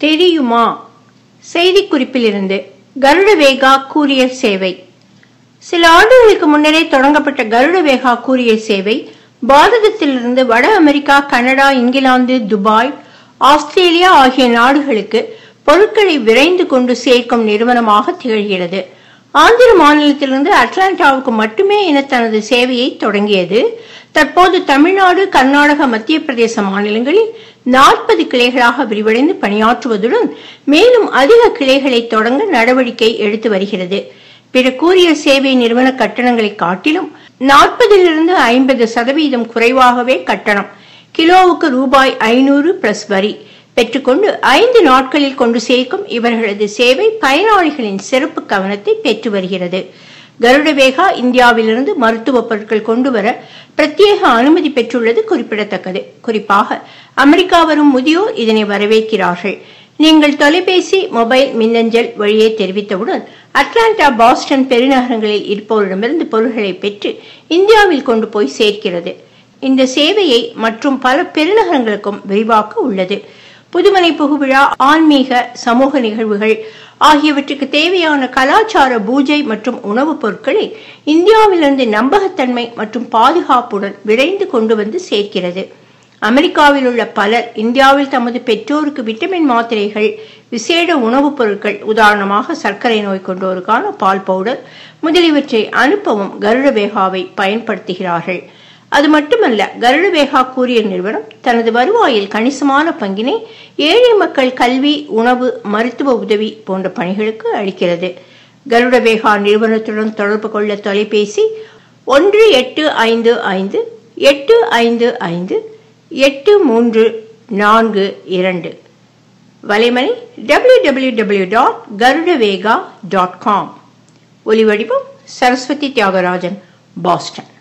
தெரியுமா? செய்திக்குறிப்பிலிருந்து. கருட வேகா கூரியர் சேவை. சில ஆண்டுகளுக்கு முன்னரே தொடங்கப்பட்ட கருட வேகா கூரியர் சேவை பாரதத்திலிருந்து வட அமெரிக்கா, கனடா, இங்கிலாந்து, துபாய், ஆஸ்திரேலியா ஆகிய நாடுகளுக்கு பொருட்களை விரைந்து கொண்டு சேர்க்கும் நிறுவனமாக திகழ்கிறது. ஆந்திர மாநிலத்திலிருந்து அட்லாண்டாவுக்கு மட்டுமே என தனது சேவையை தொடங்கியது. தற்போது தமிழ்நாடு, கர்நாடக, மத்திய பிரதேச மாநிலங்களில் 40 கிளைகளாக விரிவடைந்து பணியாற்றுவதுடன் மேலும் அதிக கிளைகளை தொடங்க நடவடிக்கை எடுத்து வருகிறது. பிற கூரியர் சேவை நிறுவன கட்டணங்களை காட்டிலும் 40 - 50% குறைவாகவே கட்டணம். கிலோவுக்கு ரூபாய் 500 பிளஸ் வரி பெற்றுக்கொண்டு 5 நாட்களில் கொண்டு சேர்க்கும் இவர்களது சேவை பயனாளிகளின் சிறப்பு கவனத்தை பெற்று வருகிறது. கருட வேகா இந்தியாவிலிருந்து மருத்துவ பொருட்கள் கொண்டு வர பிரத்யேக அனுமதி பெற்றுள்ளது குறிப்பிடத்தக்கது. குறிப்பாக அமெரிக்கா வரும் முதியோர் இதனை வரவேற்கிறார்கள். நீங்கள் தொலைபேசி, மொபைல், மின்னஞ்சல் வழியே தெரிவித்தவுடன் அட்லாண்டா, பாஸ்டன் பெருநகரங்களில் இருப்பவரிடமிருந்து பொருட்களை பெற்று இந்தியாவில் கொண்டு போய் சேர்க்கிறது. இந்த சேவையை மற்றும் பல பெருநகரங்களுக்கும் விரிவாக்க உள்ளது. புதுமனை புகுவிழா, ஆன்மீக, சமூக நிகழ்வுகள் ஆகியவற்றுக்கு தேவையான கலாச்சார பூஜை மற்றும் உணவுப் பொருட்களை இந்தியாவிலிருந்து நம்பகத்தன்மை மற்றும் பாதுகாப்புடன் விரைந்து கொண்டு வந்து சேர்க்கிறது. அமெரிக்காவில் உள்ள பலர் இந்தியாவில் தமது பெற்றோருக்கு விட்டமின் மாத்திரைகள், விசேட உணவுப் பொருட்கள், உதாரணமாக சர்க்கரை நோய் கொண்டோருக்கான பால் பவுடர் முதலியவற்றை அனுப்பவும் கருட வேகாவை பயன்படுத்துகிறார்கள். அது மட்டுமல்ல, கருட வேகா கூரியர் நிறுவனம் தனது வருவாயில் கணிசமான பங்கினை ஏழை மக்கள் கல்வி, உணவு, மருத்துவ உதவி போன்ற பணிகளுக்கு அளிக்கிறது. கருட வேகா நிறுவனத்துடன் தொடர்பு கொள்ள தொலைபேசி 1855-855-8342, வலைமணி www.garudavega.com. ஒலிவடிவம் சரஸ்வதி தியாகராஜன், பாஸ்டன்.